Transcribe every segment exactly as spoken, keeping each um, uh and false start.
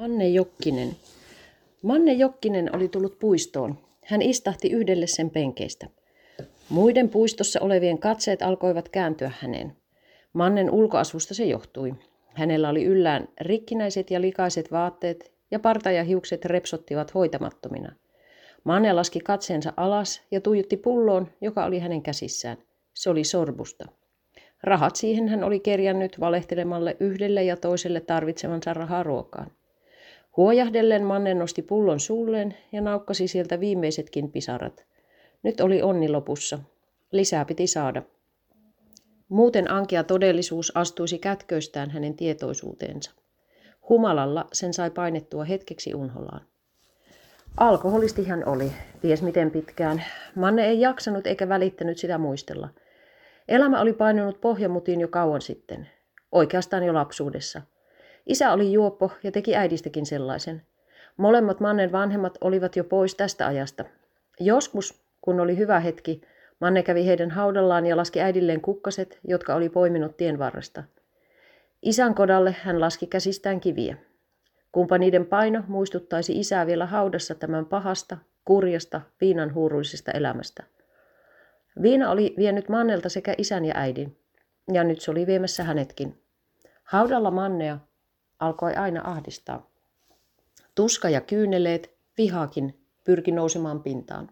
Manne Jokkinen. Manne Jokkinen oli tullut puistoon. Hän istahti yhdelle sen penkeistä. Muiden puistossa olevien katseet alkoivat kääntyä häneen. Mannen ulkoasusta se johtui. Hänellä oli yllään rikkinäiset ja likaiset vaatteet ja parta ja hiukset repsottivat hoitamattomina. Manne laski katseensa alas ja tuijotti pulloon, joka oli hänen käsissään. Se oli sorbusta. Rahat siihen hän oli kerjännyt valehtelemalle yhdelle ja toiselle tarvitsemansa rahaa ruokaan. Huojahdellen Manne nosti pullon suulleen ja naukkasi sieltä viimeisetkin pisarat. Nyt oli onni lopussa. Lisää piti saada. Muuten ankea todellisuus astuisi kätköistään hänen tietoisuuteensa. Humalalla sen sai painettua hetkeksi unholaan. Alkoholisti hän oli, ties miten pitkään. Manne ei jaksanut eikä välittänyt sitä muistella. Elämä oli painunut pohjamutiin jo kauan sitten. Oikeastaan jo lapsuudessa. Isä oli juoppo ja teki äidistäkin sellaisen. Molemmat Mannen vanhemmat olivat jo pois tästä ajasta. Joskus, kun oli hyvä hetki, Manne kävi heidän haudallaan ja laski äidilleen kukkaset, jotka oli poiminut tien varresta. Isän kodalle hän laski käsistään kiviä. Kumpa niiden paino muistuttaisi isää vielä haudassa tämän pahasta, kurjasta, viinanhuuruisesta elämästä. Viina oli vienyt Mannelta sekä isän ja äidin, ja nyt se oli viemässä hänetkin. Haudalla Mannea alkoi aina ahdistaa. Tuska ja kyyneleet, vihakin pyrki nousemaan pintaan.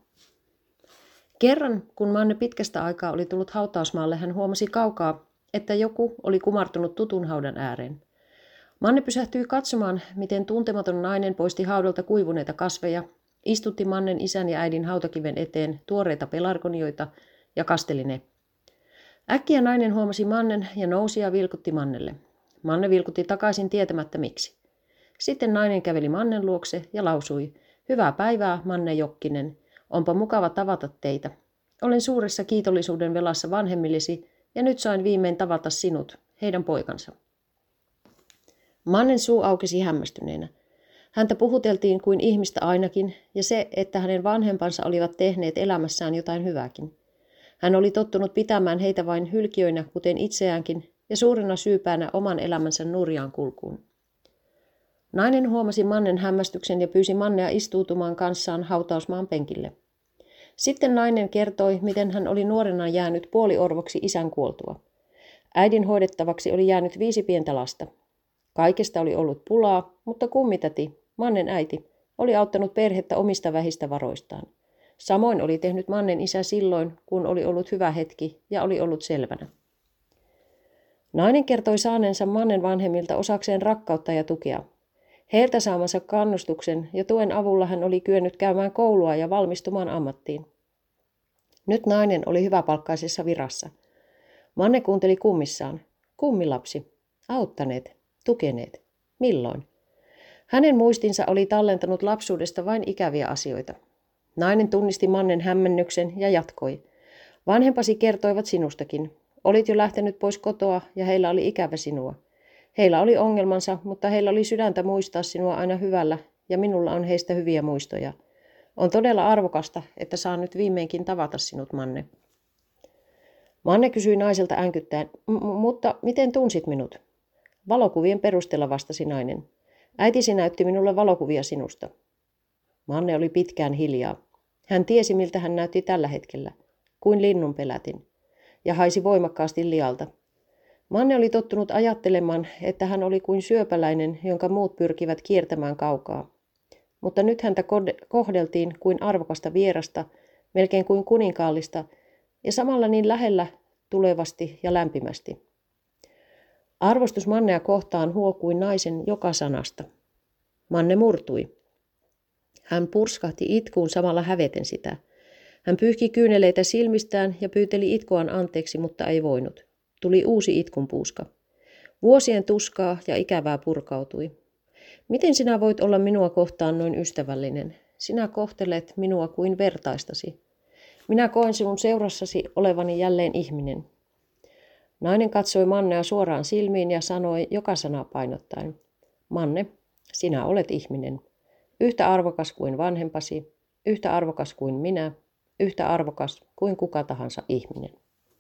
Kerran, kun Manne pitkästä aikaa oli tullut hautausmaalle, hän huomasi kaukaa, että joku oli kumartunut tutun haudan ääreen. Manne pysähtyi katsomaan, miten tuntematon nainen poisti haudalta kuivuneita kasveja, istutti Mannen isän ja äidin hautakiven eteen tuoreita pelargonioita ja kasteli ne. Äkkiä nainen huomasi Mannen ja nousi ja vilkutti Mannelle. Manne vilkutti takaisin tietämättä miksi. Sitten nainen käveli Mannen luokse ja lausui, hyvää päivää, Manne Jokkinen. Onpa mukava tavata teitä. Olen suuressa kiitollisuuden velassa vanhemmillesi ja nyt sain viimein tavata sinut, heidän poikansa. Mannen suu aukesi hämmästyneenä. Häntä puhuteltiin kuin ihmistä ainakin ja se, että hänen vanhempansa olivat tehneet elämässään jotain hyvääkin. Hän oli tottunut pitämään heitä vain hylkiöinä, kuten itseäänkin, ja suurena syypäänä oman elämänsä nurjaan kulkuun. Nainen huomasi Mannen hämmästyksen ja pyysi Mannea istuutumaan kanssaan hautausmaan penkille. Sitten nainen kertoi, miten hän oli nuorena jäänyt puoliorvoksi isän kuoltua. Äidin hoidettavaksi oli jäänyt viisi pientä lasta. Kaikesta oli ollut pulaa, mutta kummitäti, Mannen äiti, oli auttanut perhettä omista vähistä varoistaan. Samoin oli tehnyt Mannen isä silloin, kun oli ollut hyvä hetki ja oli ollut selvänä. Nainen kertoi saaneensa Mannen vanhemmilta osakseen rakkautta ja tukea. Heiltä saamansa kannustuksen ja tuen avulla hän oli kyennyt käymään koulua ja valmistumaan ammattiin. Nyt nainen oli hyväpalkkaisessa virassa. Manne kuunteli kummissaan. Kummilapsi. Auttaneet. Tukeneet. Milloin? Hänen muistinsa oli tallentanut lapsuudesta vain ikäviä asioita. Nainen tunnisti Mannen hämmennyksen ja jatkoi. Vanhempasi kertoivat sinustakin. Olit jo lähtenyt pois kotoa ja heillä oli ikävä sinua. Heillä oli ongelmansa, mutta heillä oli sydäntä muistaa sinua aina hyvällä ja minulla on heistä hyviä muistoja. On todella arvokasta, että saan nyt viimeinkin tavata sinut, Manne. Manne kysyi naiselta änkyttäen, mutta miten tunsit minut? Valokuvien perusteella vastasi nainen. Äitisi näytti minulle valokuvia sinusta. Manne oli pitkään hiljaa. Hän tiesi, miltä hän näytti tällä hetkellä, kuin linnun pelätin, ja haisi voimakkaasti lialta. Manne oli tottunut ajattelemaan, että hän oli kuin syöpäläinen, jonka muut pyrkivät kiertämään kaukaa. Mutta nyt häntä kohdeltiin kuin arvokasta vierasta, melkein kuin kuninkaallista, ja samalla niin lähellä tulevasti ja lämpimästi. Arvostus Mannea kohtaan huokui naisen joka sanasta. Manne murtui. Hän purskahti itkuun samalla häveten sitä. Hän pyyhki kyyneleitä silmistään ja pyyteli itkuaan anteeksi, mutta ei voinut. Tuli uusi itkunpuuska. Vuosien tuskaa ja ikävää purkautui. Miten sinä voit olla minua kohtaan noin ystävällinen? Sinä kohtelet minua kuin vertaistasi. Minä koen sinun seurassasi olevani jälleen ihminen. Nainen katsoi Mannea suoraan silmiin ja sanoi joka sana painottaen. Manne, sinä olet ihminen. Yhtä arvokas kuin vanhempasi, yhtä arvokas kuin minä, yhtä arvokas kuin kuka tahansa ihminen.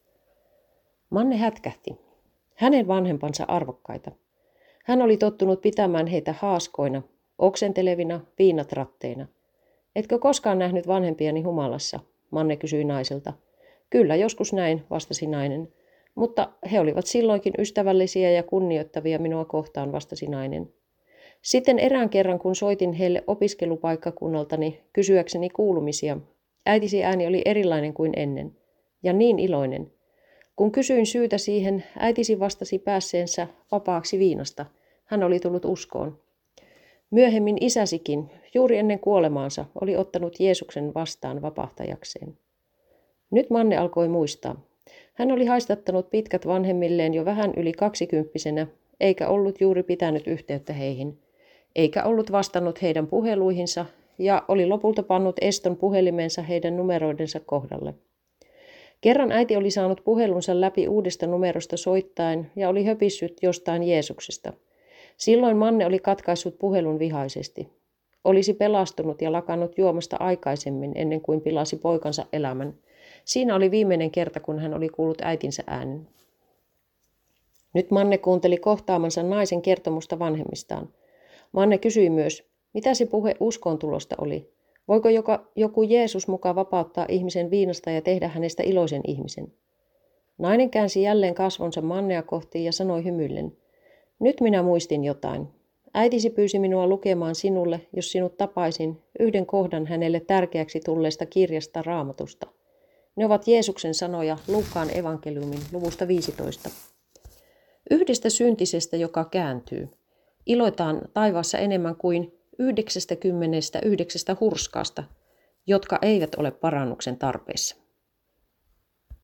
Manne hätkähti. Hänen vanhempansa arvokkaita. Hän oli tottunut pitämään heitä haaskoina, oksentelevina, viinat ratteina. Etkö koskaan nähnyt vanhempiani humalassa? Manne kysyi naiselta. Kyllä, joskus näin, vastasi nainen. Mutta he olivat silloinkin ystävällisiä ja kunnioittavia minua kohtaan, vastasi nainen. Sitten erään kerran, kun soitin heille opiskelupaikkakunnaltani kysyäkseni kuulumisia, äitisi ääni oli erilainen kuin ennen. Ja niin iloinen. Kun kysyin syytä siihen, äitisi vastasi päässeensä vapaaksi viinasta. Hän oli tullut uskoon. Myöhemmin isäsikin, juuri ennen kuolemaansa, oli ottanut Jeesuksen vastaan vapahtajakseen. Nyt Manne alkoi muistaa. Hän oli haistattanut pitkät vanhemmilleen jo vähän yli kaksikymppisenä, eikä ollut juuri pitänyt yhteyttä heihin, eikä ollut vastannut heidän puheluihinsa ja oli lopulta pannut eston puhelimensa heidän numeroidensa kohdalle. Kerran äiti oli saanut puhelunsa läpi uudesta numerosta soittaen ja oli höpissyt jostain Jeesuksesta. Silloin Manne oli katkaissut puhelun vihaisesti. Olisi pelastunut ja lakannut juomasta aikaisemmin ennen kuin pilasi poikansa elämän. Siinä oli viimeinen kerta, kun hän oli kuullut äitinsä äänen. Nyt Manne kuunteli kohtaamansa naisen kertomusta vanhemmistaan. Manne kysyi myös, mitä se puhe uskontulosta oli. Voiko joka, joku Jeesus muka vapauttaa ihmisen viinasta ja tehdä hänestä iloisen ihmisen? Nainen käänsi jälleen kasvonsa Mannea kohti ja sanoi hymyillen, nyt minä muistin jotain. Äitisi pyysi minua lukemaan sinulle, jos sinut tapaisin, yhden kohdan hänelle tärkeäksi tulleesta kirjasta Raamatusta. Ne ovat Jeesuksen sanoja Luukkaan evankeliumin luvusta viisitoista. Yhdestä syntisestä, joka kääntyy. Iloitaan taivaassa enemmän kuin yhdeksästäkymmenestäyhdeksästä hurskaasta, jotka eivät ole parannuksen tarpeessa.